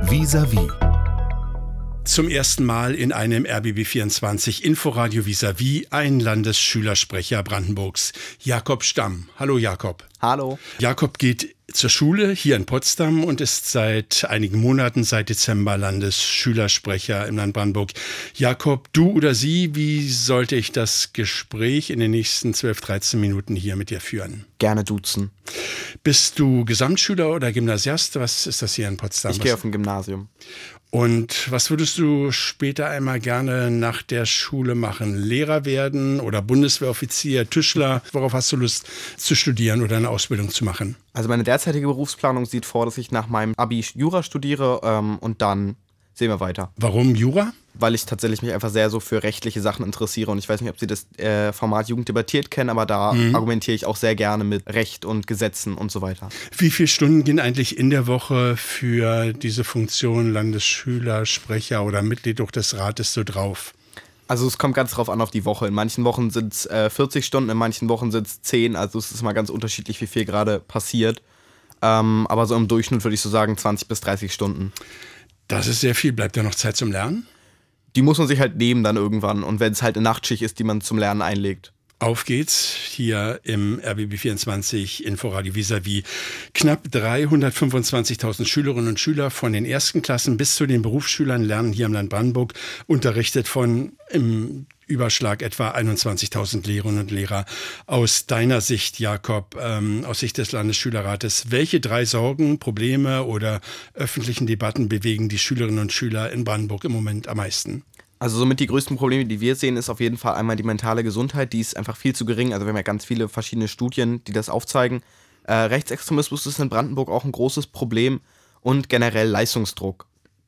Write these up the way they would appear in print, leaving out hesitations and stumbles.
Vis-à-vis. Zum ersten Mal in einem RBB24 Inforadio Vis-à-vis ein Landesschülersprecher Brandenburgs, Jakob Stamm. Hallo Jakob. Hallo. Jakob geht zur Schule hier in Potsdam und ist seit einigen Monaten, seit Dezember, Landesschülersprecher im Land Brandenburg. Jakob, du oder sie, wie sollte ich das Gespräch in den nächsten 12, 13 Minuten hier mit dir führen? Gerne duzen. Bist du Gesamtschüler oder Gymnasiast? Was ist das hier in Potsdam? Ich gehe auf ein Gymnasium. Und was würdest du später einmal gerne nach der Schule machen? Lehrer werden oder Bundeswehroffizier, Tischler? Worauf hast du Lust zu studieren oder eine Ausbildung zu machen? Also meine derzeitige Berufsplanung sieht vor, dass ich nach meinem Abi Jura studiere und dann sehen wir weiter. Warum Jura? Weil ich tatsächlich mich einfach sehr so für rechtliche Sachen interessiere und ich weiß nicht, ob Sie das Format Jugend debattiert kennen, aber da argumentiere ich auch sehr gerne mit Recht und Gesetzen und so weiter. Wie viele Stunden gehen eigentlich in der Woche für diese Funktion Landesschülersprecher oder Mitglied auch des Rates so drauf? Also es kommt ganz drauf an auf die Woche. In manchen Wochen sind es 40 Stunden, in manchen Wochen sind es 10. Also es ist mal ganz unterschiedlich, wie viel gerade passiert. Aber so im Durchschnitt würde ich so sagen 20 bis 30 Stunden. Das ist sehr viel. Bleibt da noch Zeit zum Lernen? Die muss man sich halt nehmen dann irgendwann. Und wenn es halt eine Nachtschicht ist, die man zum Lernen einlegt. Auf geht's hier im RBB24 Inforadio Vis-à-vis. Knapp 325.000 Schülerinnen und Schüler von den ersten Klassen bis zu den Berufsschülern lernen hier im Land Brandenburg, unterrichtet von im Überschlag etwa 21.000 Lehrerinnen und Lehrer. Aus deiner Sicht, Jakob, aus Sicht des Landesschülerrates, welche 3 Sorgen, Probleme oder öffentlichen Debatten bewegen die Schülerinnen und Schüler in Brandenburg im Moment am meisten? Also somit die größten Probleme, die wir sehen, ist auf jeden Fall einmal die mentale Gesundheit, die ist einfach viel zu gering. Also wir haben ja ganz viele verschiedene Studien, die das aufzeigen. Rechtsextremismus ist in Brandenburg auch ein großes Problem und generell Leistungsdruck.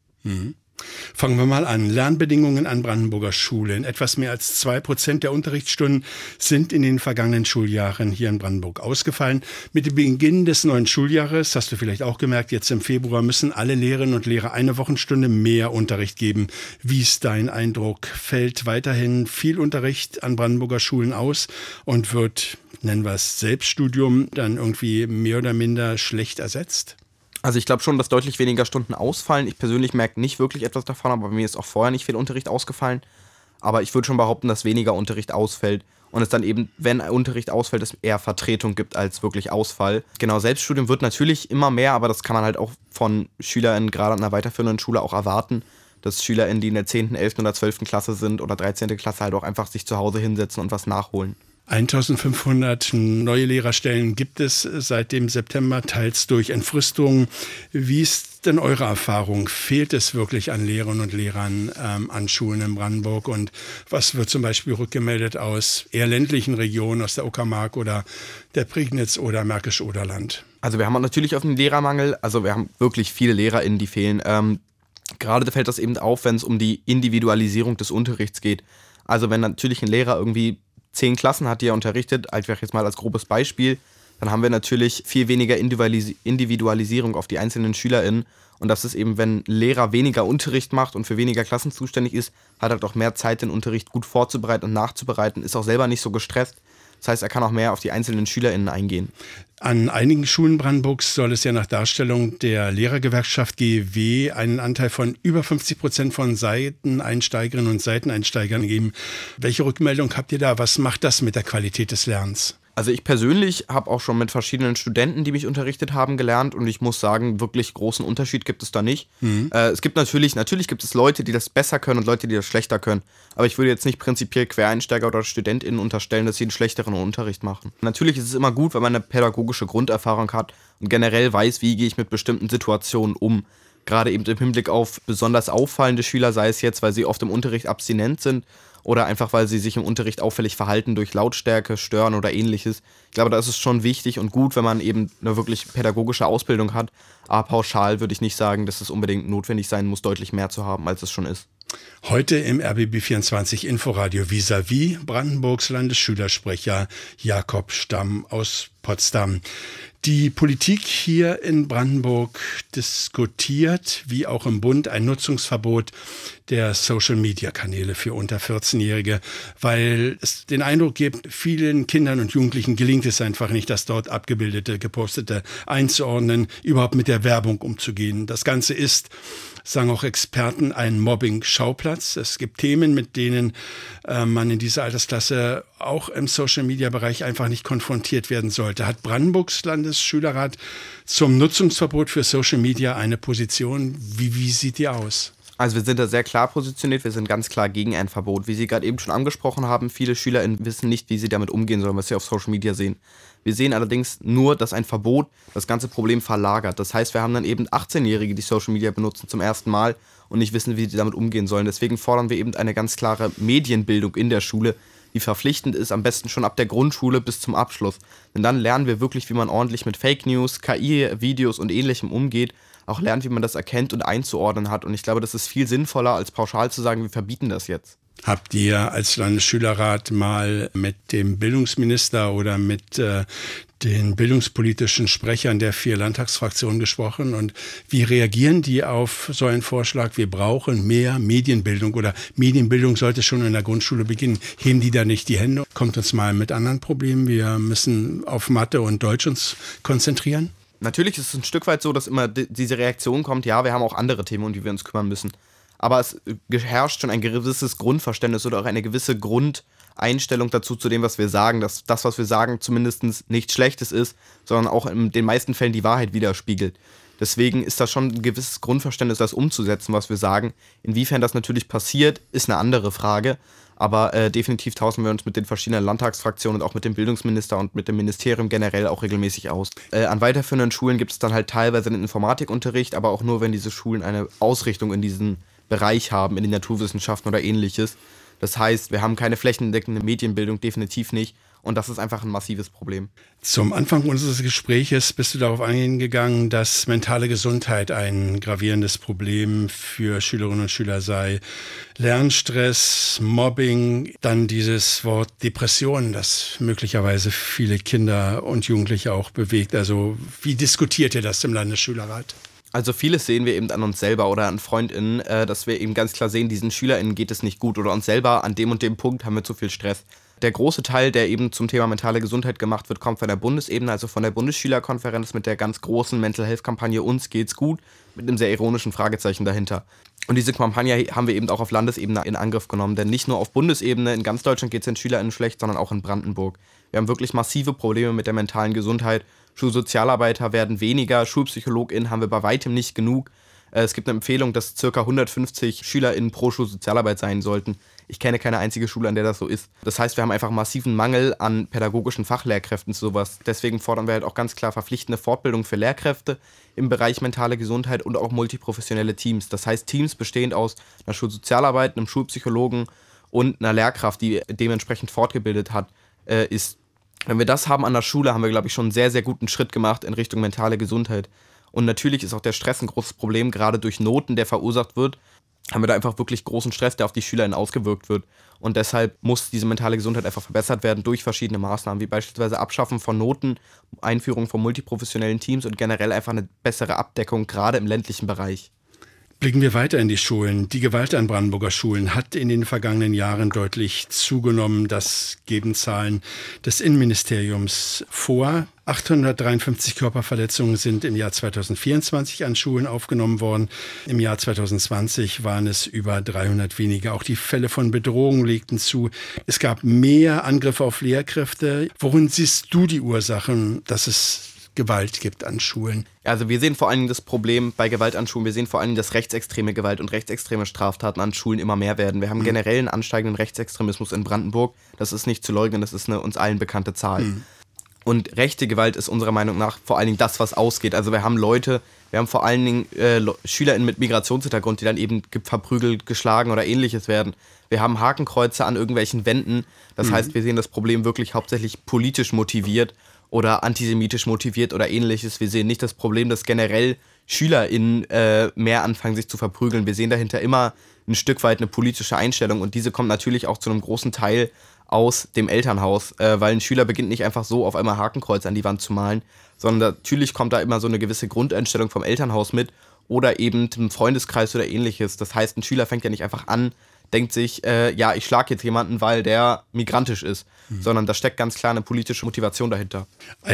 Fangen wir mal an. Lernbedingungen an Brandenburger Schulen. Etwas mehr als 2% der Unterrichtsstunden sind in den vergangenen Schuljahren hier in Brandenburg ausgefallen. Mit dem Beginn des neuen Schuljahres, hast du vielleicht auch gemerkt, jetzt im Februar müssen alle Lehrerinnen und Lehrer eine Wochenstunde mehr Unterricht geben. Wie ist dein Eindruck? Fällt weiterhin viel Unterricht an Brandenburger Schulen aus und wird, nennen wir es Selbststudium, dann irgendwie mehr oder minder schlecht ersetzt? Also ich glaube schon, dass deutlich weniger Stunden ausfallen. Ich persönlich merke nicht wirklich etwas davon, aber bei mir ist auch vorher nicht viel Unterricht ausgefallen. Aber ich würde schon behaupten, dass weniger Unterricht ausfällt und es dann eben, wenn Unterricht ausfällt, es eher Vertretung gibt als wirklich Ausfall. Genau, Selbststudium wird natürlich immer mehr, aber das kann man halt auch von SchülerInnen gerade an einer weiterführenden Schule auch erwarten, dass SchülerInnen, die in der 10., 11. oder 12. Klasse sind oder 13. Klasse halt auch einfach sich zu Hause hinsetzen und was nachholen. 1500 neue Lehrerstellen gibt es seit dem September, teils durch Entfristungen. Wie ist denn eure Erfahrung? Fehlt es wirklich an Lehrerinnen und Lehrern an Schulen in Brandenburg? Und was wird zum Beispiel rückgemeldet aus eher ländlichen Regionen, aus der Uckermark oder der Prignitz oder Märkisch-Oderland? Also wir haben natürlich auf den Lehrermangel, also wir haben wirklich viele LehrerInnen, die fehlen. Gerade fällt das eben auf, wenn es um die Individualisierung des Unterrichts geht. Also wenn natürlich ein Lehrer irgendwie 10 Klassen hat, die er unterrichtet, einfach jetzt mal als grobes Beispiel, dann haben wir natürlich viel weniger Individualisierung auf die einzelnen SchülerInnen. Und das ist eben, wenn ein Lehrer weniger Unterricht macht und für weniger Klassen zuständig ist, hat er doch mehr Zeit, den Unterricht gut vorzubereiten und nachzubereiten, ist auch selber nicht so gestresst. Das heißt, er kann auch mehr auf die einzelnen SchülerInnen eingehen. An einigen Schulen Brandenburgs soll es ja nach Darstellung der Lehrergewerkschaft GEW einen Anteil von über 50% von Seiteneinsteigerinnen und Seiteneinsteigern geben. Welche Rückmeldung habt ihr da? Was macht das mit der Qualität des Lernens? Also ich persönlich habe auch schon mit verschiedenen Studenten, die mich unterrichtet haben, gelernt und ich muss sagen, wirklich großen Unterschied gibt es da nicht. Es gibt natürlich gibt es Leute, die das besser können und Leute, die das schlechter können. Aber ich würde jetzt nicht prinzipiell Quereinsteiger oder StudentInnen unterstellen, dass sie einen schlechteren Unterricht machen. Natürlich ist es immer gut, wenn man eine pädagogische Grunderfahrung hat und generell weiß, wie gehe ich mit bestimmten Situationen um. Gerade eben im Hinblick auf besonders auffallende Schüler, sei es jetzt, weil sie oft im Unterricht abstinent sind oder einfach, weil sie sich im Unterricht auffällig verhalten durch Lautstärke, Stören oder ähnliches. Ich glaube, da ist es schon wichtig und gut, wenn man eben eine wirklich pädagogische Ausbildung hat. Aber pauschal würde ich nicht sagen, dass es unbedingt notwendig sein muss, deutlich mehr zu haben, als es schon ist. Heute im RBB24 Inforadio Vis-à-vis Brandenburgs Landesschülersprecher Jakob Stamm aus Potsdam. Die Politik hier in Brandenburg diskutiert, wie auch im Bund, ein Nutzungsverbot der Social-Media-Kanäle für unter 14-Jährige, weil es den Eindruck gibt, vielen Kindern und Jugendlichen gelingt es einfach nicht, das dort abgebildete, gepostete einzuordnen, überhaupt mit der Werbung umzugehen. Das Ganze ist, sagen auch Experten, ein Mobbing-Schauplatz. Es gibt Themen, mit denen man in dieser Altersklasse auch im Social-Media-Bereich einfach nicht konfrontiert werden sollte. Hat Brandenburgs Landesschülerrat zum Nutzungsverbot für Social-Media eine Position? Wie sieht die aus? Also wir sind da sehr klar positioniert, wir sind ganz klar gegen ein Verbot. Wie Sie gerade eben schon angesprochen haben, viele SchülerInnen wissen nicht, wie sie damit umgehen sollen, was sie auf Social Media sehen. Wir sehen allerdings nur, dass ein Verbot das ganze Problem verlagert. Das heißt, wir haben dann eben 18-Jährige, die Social Media benutzen zum ersten Mal und nicht wissen, wie sie damit umgehen sollen. Deswegen fordern wir eben eine ganz klare Medienbildung in der Schule, die verpflichtend ist, am besten schon ab der Grundschule bis zum Abschluss. Denn dann lernen wir wirklich, wie man ordentlich mit Fake News, KI-Videos und Ähnlichem umgeht, auch lernt, wie man das erkennt und einzuordnen hat. Und ich glaube, das ist viel sinnvoller, als pauschal zu sagen, wir verbieten das jetzt. Habt ihr als Landesschülerrat mal mit dem Bildungsminister oder mit den bildungspolitischen Sprechern der 4 Landtagsfraktionen gesprochen? Und wie reagieren die auf so einen Vorschlag? Wir brauchen mehr Medienbildung oder Medienbildung sollte schon in der Grundschule beginnen. Heben die da nicht die Hände? Kommt uns mal mit anderen Problemen. Wir müssen auf Mathe und Deutsch uns konzentrieren. Natürlich ist es ein Stück weit so, dass immer diese Reaktion kommt, ja, wir haben auch andere Themen, um die wir uns kümmern müssen. Aber es herrscht schon ein gewisses Grundverständnis oder auch eine gewisse Grundeinstellung dazu, zu dem, was wir sagen, dass das, was wir sagen, zumindest nichts Schlechtes ist, sondern auch in den meisten Fällen die Wahrheit widerspiegelt. Deswegen ist das schon ein gewisses Grundverständnis, das umzusetzen, was wir sagen. Inwiefern das natürlich passiert, ist eine andere Frage. Aber definitiv tauschen wir uns mit den verschiedenen Landtagsfraktionen und auch mit dem Bildungsminister und mit dem Ministerium generell auch regelmäßig aus. An weiterführenden Schulen gibt es dann halt teilweise einen Informatikunterricht, aber auch nur, wenn diese Schulen eine Ausrichtung in diesen Bereich haben, in den Naturwissenschaften oder ähnliches. Das heißt, wir haben keine flächendeckende Medienbildung, definitiv nicht. Und das ist einfach ein massives Problem. Zum Anfang unseres Gespräches bist du darauf eingegangen, dass mentale Gesundheit ein gravierendes Problem für Schülerinnen und Schüler sei. Lernstress, Mobbing, dann dieses Wort Depression, das möglicherweise viele Kinder und Jugendliche auch bewegt. Also wie diskutiert ihr das im Landesschülerrat? Also vieles sehen wir eben an uns selber oder an FreundInnen, dass wir eben ganz klar sehen, diesen SchülerInnen geht es nicht gut oder uns selber an dem und dem Punkt haben wir zu viel Stress. Der große Teil, der eben zum Thema mentale Gesundheit gemacht wird, kommt von der Bundesebene, also von der Bundesschülerkonferenz mit der ganz großen Mental Health Kampagne Uns geht's gut, mit einem sehr ironischen Fragezeichen dahinter. Und diese Kampagne haben wir eben auch auf Landesebene in Angriff genommen, denn nicht nur auf Bundesebene, in ganz Deutschland geht es den SchülerInnen schlecht, sondern auch in Brandenburg. Wir haben wirklich massive Probleme mit der mentalen Gesundheit. Schulsozialarbeiter werden weniger, SchulpsychologInnen haben wir bei weitem nicht genug. Es gibt eine Empfehlung, dass ca. 150 SchülerInnen pro Schulsozialarbeit sein sollten. Ich kenne keine einzige Schule, an der das so ist. Das heißt, wir haben einfach massiven Mangel an pädagogischen Fachlehrkräften zu sowas. Deswegen fordern wir halt auch ganz klar verpflichtende Fortbildung für Lehrkräfte im Bereich mentale Gesundheit und auch multiprofessionelle Teams. Das heißt, Teams bestehend aus einer Schulsozialarbeit, einem Schulpsychologen und einer Lehrkraft, die dementsprechend fortgebildet hat, ist. Wenn wir das haben an der Schule, haben wir, glaube ich, schon einen sehr, sehr guten Schritt gemacht in Richtung mentale Gesundheit. Und natürlich ist auch der Stress ein großes Problem, gerade durch Noten, der verursacht wird, haben wir da einfach wirklich großen Stress, der auf die SchülerInnen ausgewirkt wird. Und deshalb muss diese mentale Gesundheit einfach verbessert werden durch verschiedene Maßnahmen, wie beispielsweise Abschaffen von Noten, Einführung von multiprofessionellen Teams und generell einfach eine bessere Abdeckung, gerade im ländlichen Bereich. Blicken wir weiter in die Schulen. Die Gewalt an Brandenburger Schulen hat in den vergangenen Jahren deutlich zugenommen. Das geben Zahlen des Innenministeriums vor. 853 Körperverletzungen sind im Jahr 2024 an Schulen aufgenommen worden. Im Jahr 2020 waren es über 300 weniger. Auch die Fälle von Bedrohungen legten zu. Es gab mehr Angriffe auf Lehrkräfte. Worin siehst du die Ursachen, dass es Gewalt gibt an Schulen? Also wir sehen vor allen Dingen das Problem bei Gewalt an Schulen, wir sehen vor allen Dingen, dass rechtsextreme Gewalt und rechtsextreme Straftaten an Schulen immer mehr werden. Wir haben generell einen ansteigenden Rechtsextremismus in Brandenburg. Das ist nicht zu leugnen, das ist eine uns allen bekannte Zahl. Und rechte Gewalt ist unserer Meinung nach vor allen Dingen das, was ausgeht. Also wir haben vor allen Dingen SchülerInnen mit Migrationshintergrund, die dann eben verprügelt, geschlagen oder ähnliches werden. Wir haben Hakenkreuze an irgendwelchen Wänden. Das heißt, wir sehen das Problem wirklich hauptsächlich politisch motiviert oder antisemitisch motiviert oder ähnliches. Wir sehen nicht das Problem, dass generell SchülerInnen mehr anfangen, sich zu verprügeln. Wir sehen dahinter immer ein Stück weit eine politische Einstellung und diese kommt natürlich auch zu einem großen Teil aus dem Elternhaus, weil ein Schüler beginnt nicht einfach so auf einmal Hakenkreuz an die Wand zu malen, sondern natürlich kommt da immer so eine gewisse Grundeinstellung vom Elternhaus mit oder eben ein Freundeskreis oder ähnliches. Das heißt, ein Schüler fängt ja nicht einfach an, denkt sich, ja, ich schlage jetzt jemanden, weil der migrantisch ist, sondern da steckt ganz klar eine politische Motivation dahinter.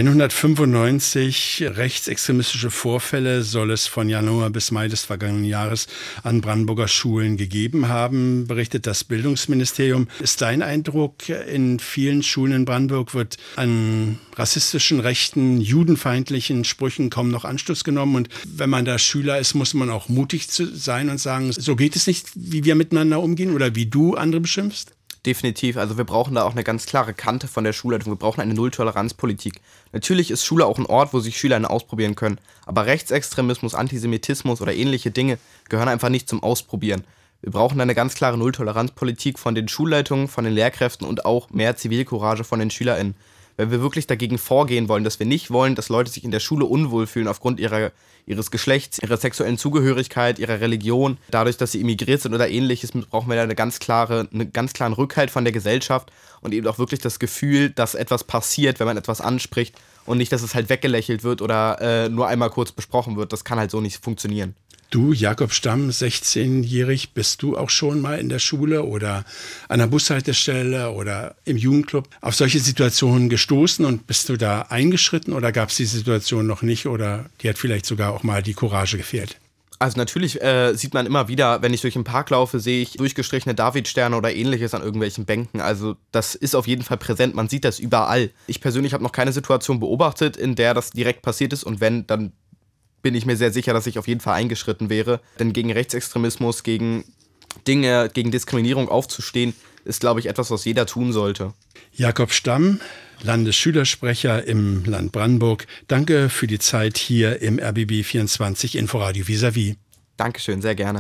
195 rechtsextremistische Vorfälle soll es von Januar bis Mai des vergangenen Jahres an Brandenburger Schulen gegeben haben, berichtet das Bildungsministerium. Ist dein Eindruck, in vielen Schulen in Brandenburg wird an rassistischen, rechten, judenfeindlichen Sprüchen kaum noch Anstoß genommen? Und wenn man da Schüler ist, muss man auch mutig sein und sagen, so geht es nicht, wie wir miteinander umgehen oder wie du andere beschimpfst? Definitiv, also wir brauchen da auch eine ganz klare Kante von der Schulleitung. Wir brauchen eine Null-Toleranz-Politik. Natürlich ist Schule auch ein Ort, wo sich Schüler ausprobieren können, aber Rechtsextremismus, Antisemitismus oder ähnliche Dinge gehören einfach nicht zum Ausprobieren. Wir brauchen eine ganz klare Null-Toleranz-Politik von den Schulleitungen, von den Lehrkräften und auch mehr Zivilcourage von den SchülerInnen. Wenn wir wirklich dagegen vorgehen wollen, dass wir nicht wollen, dass Leute sich in der Schule unwohl fühlen aufgrund ihres Geschlechts, ihrer sexuellen Zugehörigkeit, ihrer Religion, dadurch, dass sie immigriert sind oder ähnliches, brauchen wir da einen ganz klaren Rückhalt von der Gesellschaft und eben auch wirklich das Gefühl, dass etwas passiert, wenn man etwas anspricht und nicht, dass es halt weggelächelt wird oder nur einmal kurz besprochen wird. Das kann halt so nicht funktionieren. Du, Jakob Stamm, 16-jährig, bist du auch schon mal in der Schule oder an der Bushaltestelle oder im Jugendclub auf solche Situationen gestoßen und bist du da eingeschritten oder gab es die Situation noch nicht oder dir hat vielleicht sogar auch mal die Courage gefehlt? Also natürlich sieht man immer wieder, wenn ich durch den Park laufe, sehe ich durchgestrichene Davidsterne oder ähnliches an irgendwelchen Bänken. Also das ist auf jeden Fall präsent, man sieht das überall. Ich persönlich habe noch keine Situation beobachtet, in der das direkt passiert ist und wenn, dann bin ich mir sehr sicher, dass ich auf jeden Fall eingeschritten wäre. Denn gegen Rechtsextremismus, gegen Dinge, gegen Diskriminierung aufzustehen, ist, glaube ich, etwas, was jeder tun sollte. Jakob Stamm, Landesschülersprecher im Land Brandenburg. Danke für die Zeit hier im RBB 24 Inforadio vis-à-vis. Dankeschön, sehr gerne.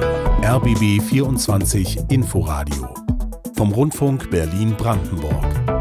RBB 24 Inforadio vom Rundfunk Berlin-Brandenburg.